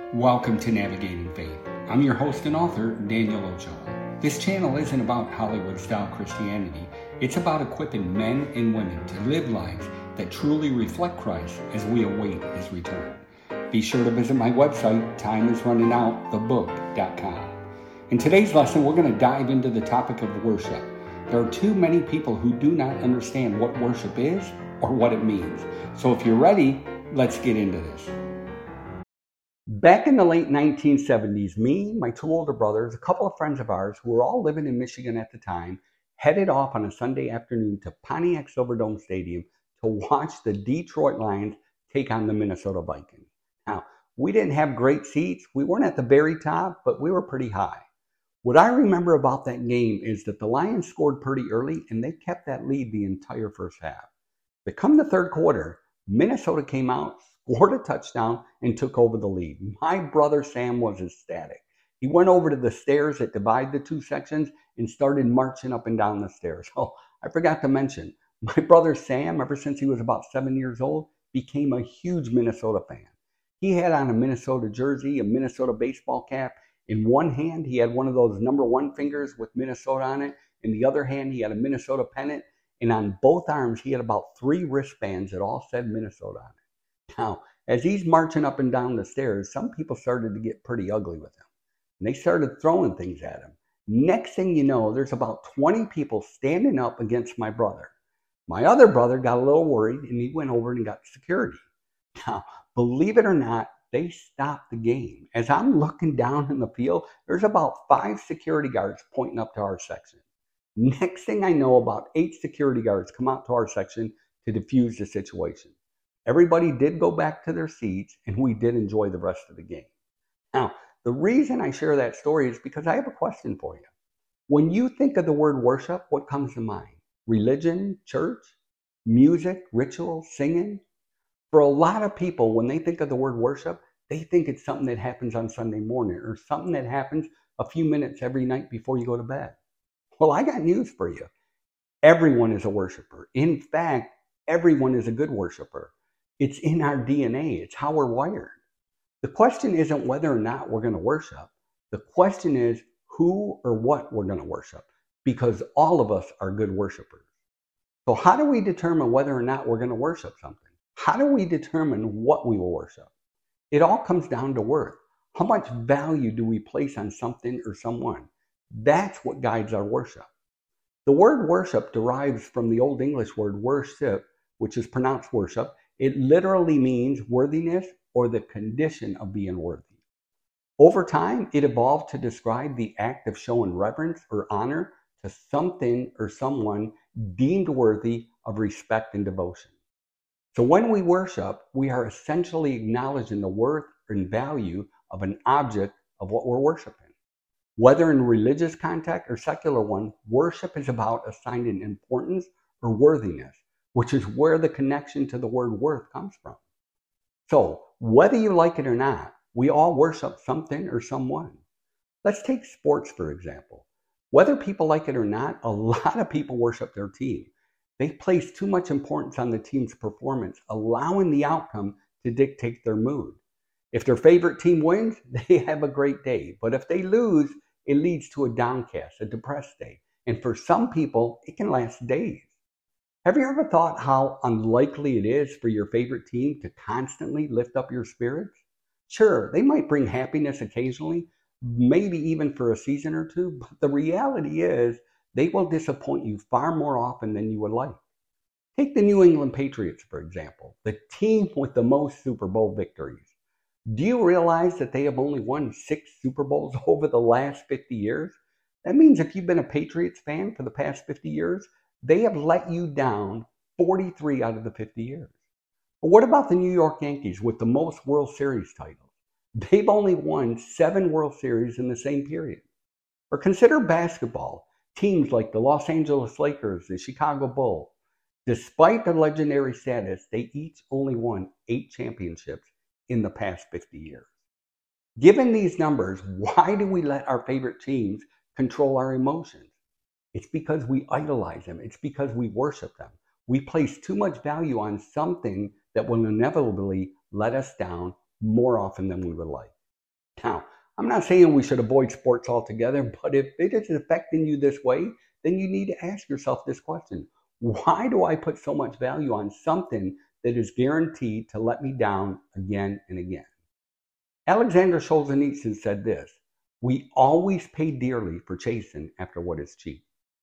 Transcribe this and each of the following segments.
Welcome to Navigating Faith. I'm your host and author, Daniel Ochoa. This channel isn't about Hollywood-style Christianity. It's about equipping men and women to live lives that truly reflect Christ as we await His return. Be sure to visit my website, timeisrunningout.thebook.com. In today's lesson, we're going to dive into the topic of worship. There are too many people who do not understand what worship is or what it means. So if you're ready, let's get into this. Back in the late 1970s, me, my two older brothers, a couple of friends of ours who were all living in Michigan at the time, headed off on a Sunday afternoon to Pontiac Silverdome Stadium to watch the Detroit Lions take on the Minnesota Vikings. Now, we didn't have great seats. We weren't at the very top, but we were pretty high. What I remember about that game is that the Lions scored pretty early and they kept that lead the entire first half. But come the third quarter, Minnesota came out, scored a touchdown, and took over the lead. My brother Sam was ecstatic. He went over to the stairs that divide the two sections and started marching up and down the stairs. Oh, I forgot to mention, my brother Sam, ever since he was about 7 years old, became a huge Minnesota fan. He had on a Minnesota jersey, a Minnesota baseball cap. In one hand, he had one of those number one fingers with Minnesota on it. In the other hand, he had a Minnesota pennant. And on both arms, he had about 3 wristbands that all said Minnesota on it. Now, as he's marching up and down the stairs, some people started to get pretty ugly with him. And they started throwing things at him. Next thing you know, there's about 20 people standing up against my brother. My other brother got a little worried, and he went over and got security. Now, believe it or not, they stopped the game. As I'm looking down in the field, there's about 5 security guards pointing up to our section. Next thing I know, about 8 security guards come out to our section to defuse the situation. Everybody did go back to their seats, and we did enjoy the rest of the game. Now, the reason I share that story is because I have a question for you. When you think of the word worship, what comes to mind? Religion, church, music, ritual, singing? For a lot of people, when they think of the word worship, they think it's something that happens on Sunday morning or something that happens a few minutes every night before you go to bed. Well, I got news for you. Everyone is a worshiper. In fact, everyone is a good worshiper. It's in our DNA. It's how we're wired. The question isn't whether or not we're going to worship. The question is who or what we're going to worship, because all of us are good worshipers. So how do we determine whether or not we're going to worship something? How do we determine what we will worship? It all comes down to worth. How much value do we place on something or someone? That's what guides our worship. The word worship derives from the Old English word worship, which is pronounced worship. It literally means worthiness or the condition of being worthy. Over time, it evolved to describe the act of showing reverence or honor to something or someone deemed worthy of respect and devotion. So when we worship, we are essentially acknowledging the worth and value of an object of what we're worshiping. Whether in religious context or secular one, worship is about assigning importance or worthiness, which is where the connection to the word worth comes from. So whether you like it or not, we all worship something or someone. Let's take sports, for example. Whether people like it or not, a lot of people worship their team. They place too much importance on the team's performance, allowing the outcome to dictate their mood. If their favorite team wins, they have a great day. But if they lose, it leads to a downcast, a depressed day. And for some people, it can last days. Have you ever thought how unlikely it is for your favorite team to constantly lift up your spirits? Sure, they might bring happiness occasionally, maybe even for a season or two, but the reality is they will disappoint you far more often than you would like. Take the New England Patriots, for example, the team with the most Super Bowl victories. Do you realize that they have only won 6 Super Bowls over the last 50 years? That means if you've been a Patriots fan for the past 50 years, they have let you down 43 out of the 50 years. But what about the New York Yankees with the most World Series titles? They've only won 7 World Series in the same period. Or consider basketball. Teams like the Los Angeles Lakers, the Chicago Bulls, despite their legendary status, they each only won 8 championships in the past 50 years. Given these numbers, why do we let our favorite teams control our emotions? It's because we idolize them. It's because we worship them. We place too much value on something that will inevitably let us down more often than we would like. I'm not saying we should avoid sports altogether, but if it is affecting you this way, then you need to ask yourself this question. Why do I put so much value on something that is guaranteed to let me down again and again? Alexander Solzhenitsyn said this: we always pay dearly for chasing after what is cheap.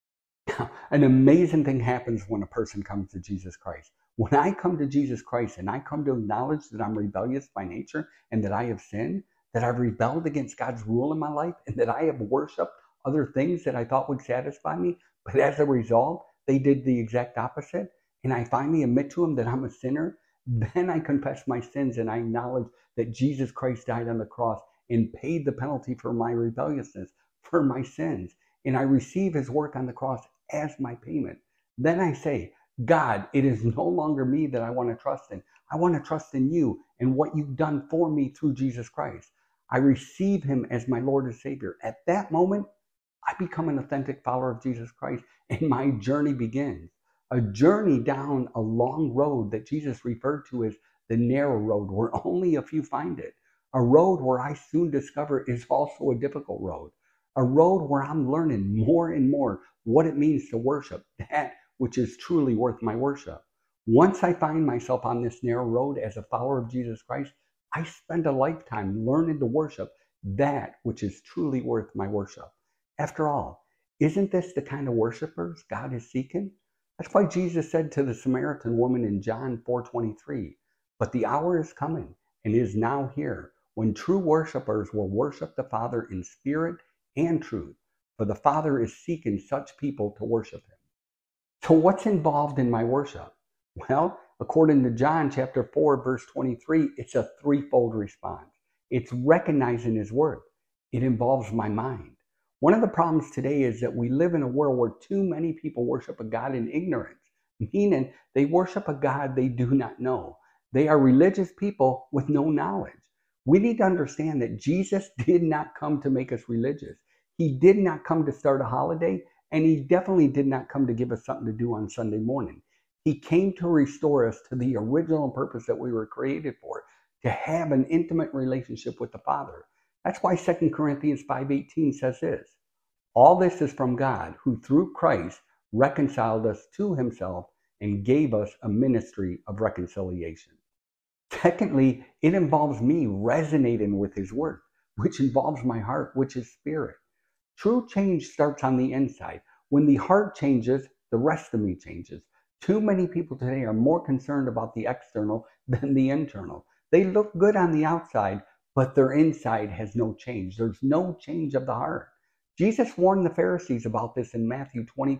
An amazing thing happens when a person comes to Jesus Christ. When I come to Jesus Christ and I come to acknowledge that I'm rebellious by nature and that I have sinned, that I've rebelled against God's rule in my life, and that I have worshiped other things that I thought would satisfy me, but as a result, they did the exact opposite, and I finally admit to Him that I'm a sinner, then I confess my sins and I acknowledge that Jesus Christ died on the cross and paid the penalty for my rebelliousness, for my sins, and I receive His work on the cross as my payment. Then I say, God, it is no longer me that I want to trust in. I want to trust in you and what you've done for me through Jesus Christ. I receive Him as my Lord and Savior. At that moment, I become an authentic follower of Jesus Christ, and my journey begins. A journey down a long road that Jesus referred to as the narrow road, where only a few find it. A road where I soon discover is also a difficult road. A road where I'm learning more and more what it means to worship that which is truly worth my worship. Once I find myself on this narrow road as a follower of Jesus Christ, I spend a lifetime learning to worship that which is truly worth my worship. After all, isn't this the kind of worshipers God is seeking? That's why Jesus said to the Samaritan woman in John 4:23, but the hour is coming and is now here when true worshipers will worship the Father in spirit and truth, for the Father is seeking such people to worship Him. So what's involved in my worship? Well, according to John chapter 4, verse 23, it's a threefold response. It's recognizing His word. It involves my mind. One of the problems today is that we live in a world where too many people worship a God in ignorance, meaning they worship a God they do not know. They are religious people with no knowledge. We need to understand that Jesus did not come to make us religious. He did not come to start a holiday, and He definitely did not come to give us something to do on Sunday morning. He came to restore us to the original purpose that we were created for, to have an intimate relationship with the Father. That's why 2 Corinthians 5:18 says this: all this is from God, who through Christ reconciled us to Himself and gave us a ministry of reconciliation. Secondly, it involves me resonating with His word, which involves my heart, which is spirit. True change starts on the inside. When the heart changes, the rest of me changes. Too many people today are more concerned about the external than the internal. They look good on the outside, but their inside has no change. There's no change of the heart. Jesus warned the Pharisees about this in Matthew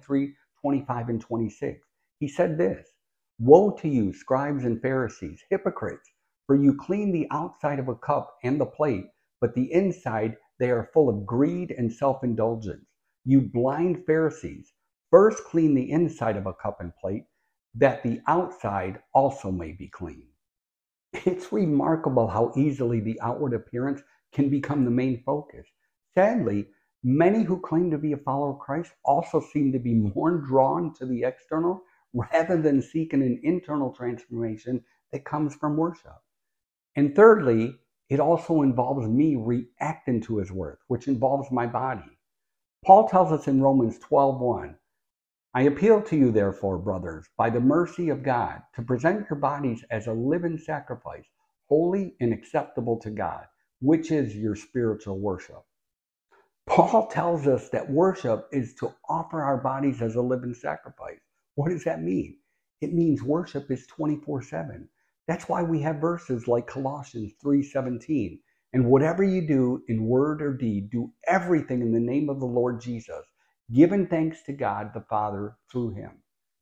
23:25 and 26. He said this: woe to you, scribes and Pharisees, hypocrites, for you clean the outside of a cup and the plate, but the inside they are full of greed and self-indulgence. You blind Pharisees, first clean the inside of a cup and plate, that the outside also may be clean. It's remarkable how easily the outward appearance can become the main focus. Sadly, many who claim to be a follower of Christ also seem to be more drawn to the external rather than seeking an internal transformation that comes from worship. And thirdly, it also involves me reacting to His word, which involves my body. Paul tells us in Romans 12:1, I appeal to you, therefore, brothers, by the mercy of God, to present your bodies as a living sacrifice, holy and acceptable to God, which is your spiritual worship. Paul tells us that worship is to offer our bodies as a living sacrifice. What does that mean? It means worship is 24/7. That's why we have verses like Colossians 3:17. And whatever you do in word or deed, do everything in the name of the Lord Jesus, giving thanks to God the Father through Him.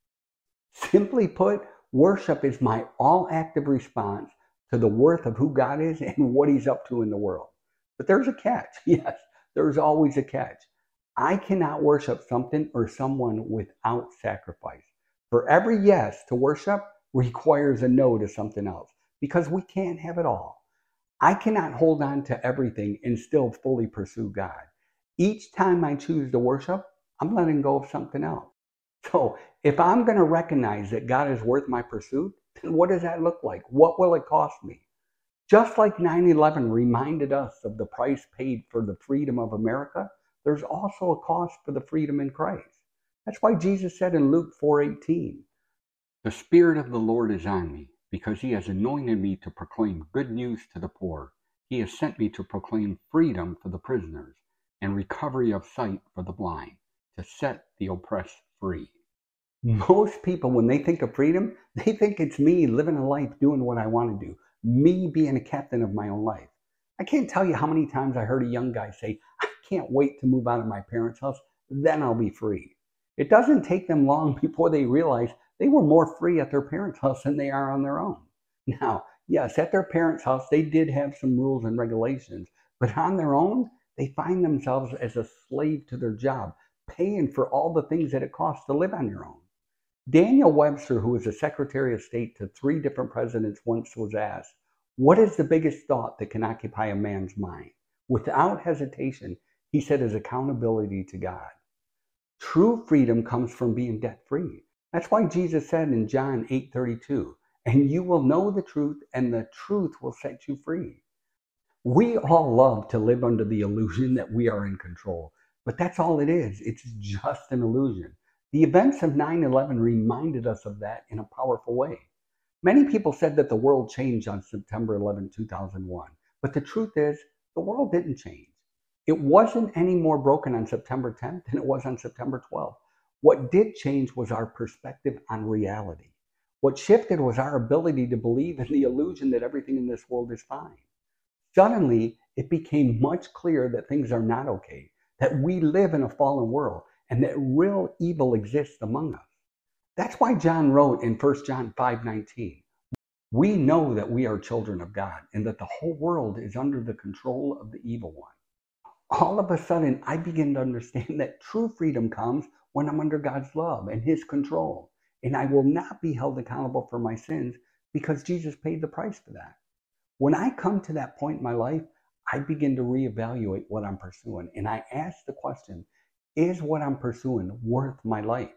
Simply put, worship is my all-active response to the worth of who God is and what He's up to in the world. But there's a catch. Yes, there's always a catch. I cannot worship something or someone without sacrifice. For every yes to worship requires a no to something else, because we can't have it all. I cannot hold on to everything and still fully pursue God. Each time I choose to worship, I'm letting go of something else. So if I'm going to recognize that God is worth my pursuit, then what does that look like? What will it cost me? Just like 9/11 reminded us of the price paid for the freedom of America, there's also a cost for the freedom in Christ. That's why Jesus said in Luke 4:18, "The Spirit of the Lord is on me, because he has anointed me to proclaim good news to the poor. He has sent me to proclaim freedom for the prisoners and recovery of sight for the blind, to set the oppressed free." Most people, when they think of freedom, they think it's me living a life doing what I want to do, me being a captain of my own life. I can't tell you how many times I heard a young guy say, "I can't wait to move out of my parents' house, then I'll be free." It doesn't take them long before they realize they were more free at their parents' house than they are on their own. Now, yes, at their parents' house, they did have some rules and regulations, but on their own, they find themselves as a slave to their job, paying for all the things that it costs to live on your own. Daniel Webster, who was a Secretary of State to three different presidents, once was asked, "What is the biggest thought that can occupy a man's mind?" Without hesitation, he said his accountability to God. True freedom comes from being debt free. That's why Jesus said in John 8:32, "And you will know the truth, and the truth will set you free." We all love to live under the illusion that we are in control, but that's all it is. It's just an illusion. The events of 9/11 reminded us of that in a powerful way. Many people said that the world changed on September 11, 2001, but the truth is, the world didn't change. It wasn't any more broken on September 10th than it was on September 12th. What did change was our perspective on reality. What shifted was our ability to believe in the illusion that everything in this world is fine. Suddenly, it became much clearer that things are not okay, that we live in a fallen world, and that real evil exists among us. That's why John wrote in 1 John 5:19, "We know that we are children of God, and that the whole world is under the control of the evil one." All of a sudden, I begin to understand that true freedom comes when I'm under God's love and his control, and I will not be held accountable for my sins because Jesus paid the price for that. When I come to that point in my life, I begin to reevaluate what I'm pursuing. And I ask the question, is what I'm pursuing worth my life?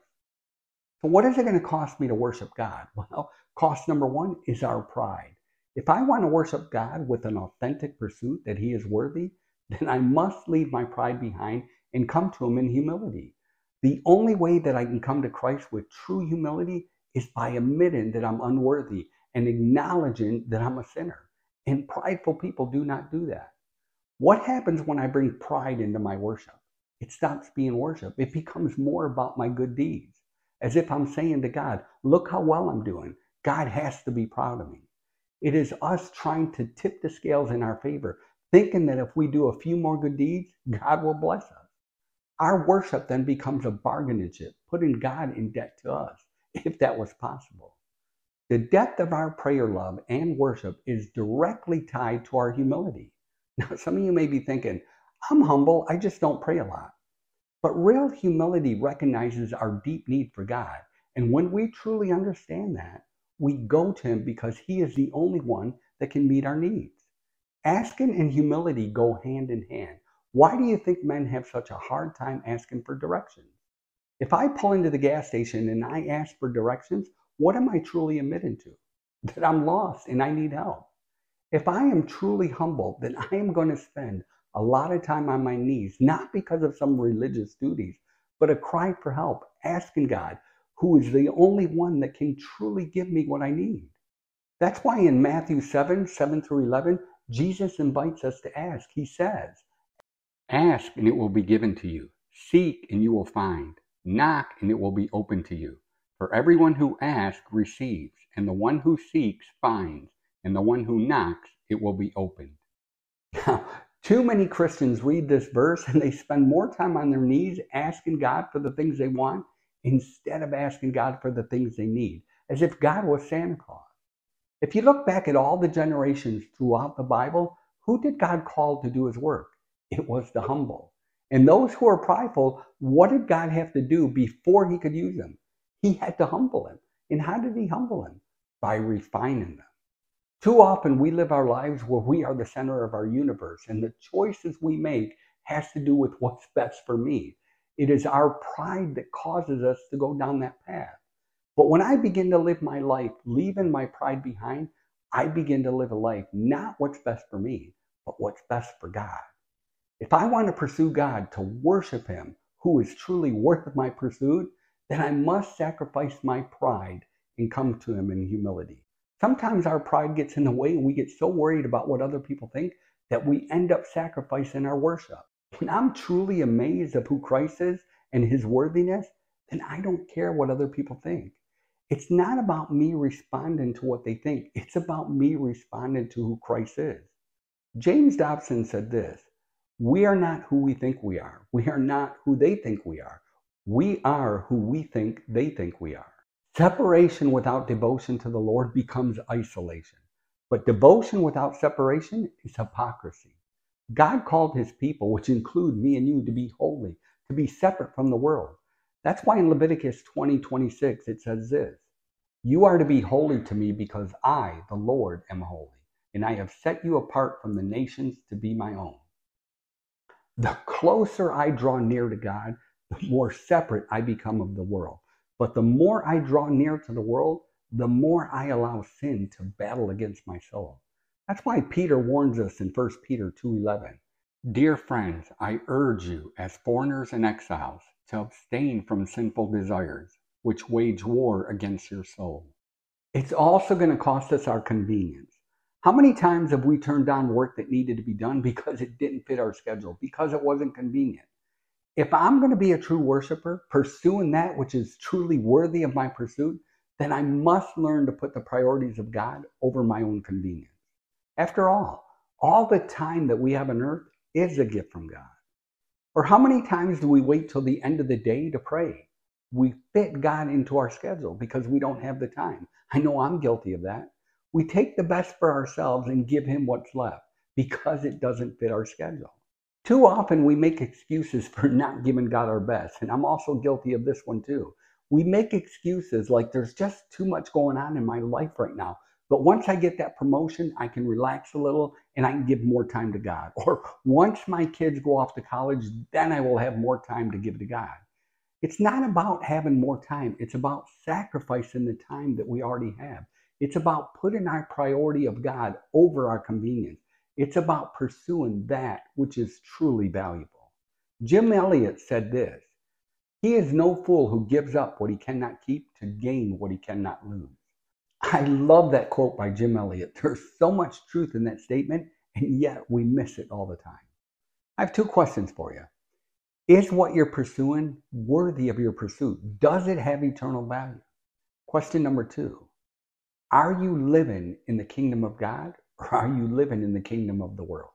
So, what is it going to cost me to worship God? Well, cost number one is our pride. If I want to worship God with an authentic pursuit that he is worthy, then I must leave my pride behind and come to him in humility. The only way that I can come to Christ with true humility is by admitting that I'm unworthy and acknowledging that I'm a sinner. And prideful people do not do that. What happens when I bring pride into my worship? It stops being worship. It becomes more about my good deeds. As if I'm saying to God, "Look how well I'm doing. God has to be proud of me." It is us trying to tip the scales in our favor, thinking that if we do a few more good deeds, God will bless us. Our worship then becomes a bargaining chip, putting God in debt to us, if that was possible. The depth of our prayer love and worship is directly tied to our humility. Now, some of you may be thinking, "I'm humble, I just don't pray a lot." But real humility recognizes our deep need for God. And when we truly understand that, we go to him because he is the only one that can meet our needs. Asking and humility go hand in hand. Why do you think men have such a hard time asking for directions? If I pull into the gas station and I ask for directions, what am I truly admitting to? That I'm lost and I need help. If I am truly humble, then I am going to spend a lot of time on my knees, not because of some religious duties, but a cry for help, asking God, who is the only one that can truly give me what I need. That's why in Matthew 7 through 11, Jesus invites us to ask. He says, "Ask and it will be given to you. Seek and you will find. Knock and it will be open to you. For everyone who asks receives, and the one who seeks finds, and the one who knocks it will be opened." Now, too many Christians read this verse and they spend more time on their knees asking God for the things they want instead of asking God for the things they need, as if God was Santa Claus. If you look back at all the generations throughout the Bible, who did God call to do his work? It was the humble. And those who are prideful, what did God have to do before he could use them? He had to humble them. And how did he humble them? By refining them. Too often we live our lives where we are the center of our universe, and the choices we make has to do with what's best for me. It is our pride that causes us to go down that path. But when I begin to live my life leaving my pride behind, I begin to live a life not what's best for me, but what's best for God. If I want to pursue God, to worship Him, who is truly worth my pursuit, then I must sacrifice my pride and come to Him in humility. Sometimes our pride gets in the way and we get so worried about what other people think that we end up sacrificing our worship. When I'm truly amazed of who Christ is and His worthiness, then I don't care what other people think. It's not about me responding to what they think. It's about me responding to who Christ is. James Dobson said this: we are not who we think we are. We are not who they think we are. We are who we think they think we are. Separation without devotion to the Lord becomes isolation. But devotion without separation is hypocrisy. God called His people, which include me and you, to be holy, to be separate from the world. That's why in Leviticus 20:26 it says this: you are to be holy to me because I, the Lord, am holy, and I have set you apart from the nations to be my own. The closer I draw near to God, the more separate I become of the world. But the more I draw near to the world, the more I allow sin to battle against my soul. That's why Peter warns us in 1 Peter 2:11. Dear friends, I urge you as foreigners and exiles to abstain from sinful desires, which wage war against your soul. It's also going to cost us our convenience. How many times have we turned down work that needed to be done because it didn't fit our schedule, because it wasn't convenient? If I'm going to be a true worshiper, pursuing that which is truly worthy of my pursuit, then I must learn to put the priorities of God over my own convenience. After all the time that we have on earth is a gift from God. Or how many times do we wait till the end of the day to pray? We fit God into our schedule because we don't have the time. I know I'm guilty of that. We take the best for ourselves and give Him what's left because it doesn't fit our schedule. Too often we make excuses for not giving God our best, and I'm also guilty of this one too. We make excuses like there's just too much going on in my life right now. But once I get that promotion, I can relax a little and I can give more time to God. Or once my kids go off to college, then I will have more time to give to God. It's not about having more time. It's about sacrificing the time that we already have. It's about putting our priority of God over our convenience. It's about pursuing that which is truly valuable. Jim Elliot said this: he is no fool who gives up what he cannot keep to gain what he cannot lose. I love that quote by Jim Elliot. There's so much truth in that statement, and yet we miss it all the time. I have two questions for you. Is what you're pursuing worthy of your pursuit? Does it have eternal value? Question number two: are you living in the kingdom of God, or are you living in the kingdom of the world?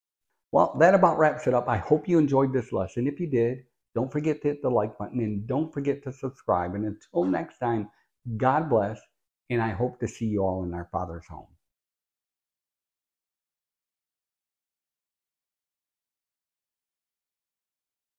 Well, that about wraps it up. I hope you enjoyed this lesson. If you did, don't forget to hit the like button and don't forget to subscribe. And until next time, God bless, and I hope to see you all in our Father's home.